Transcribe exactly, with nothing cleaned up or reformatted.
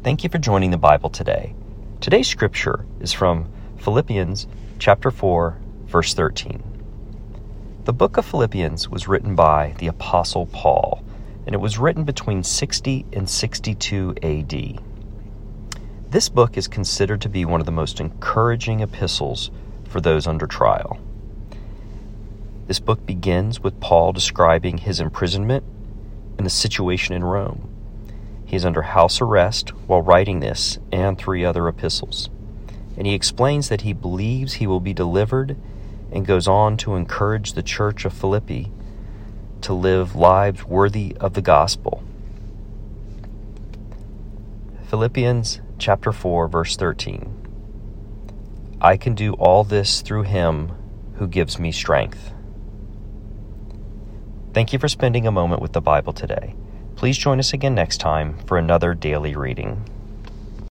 Thank you for joining the Bible today. Today's scripture is from Philippians chapter four, verse thirteen. The book of Philippians was written by the Apostle Paul, and it was written between sixty and sixty-two A D. This book is considered to be one of the most encouraging epistles for those under trial. This book begins with Paul describing his imprisonment and the situation in Rome. He is under house arrest while writing this and three other epistles. And he explains that he believes he will be delivered and goes on to encourage the church of Philippi to live lives worthy of the gospel. Philippians chapter four, verse thirteen. I can do all this through him who gives me strength. Thank you for spending a moment with the Bible today. Please join us again next time for another daily reading.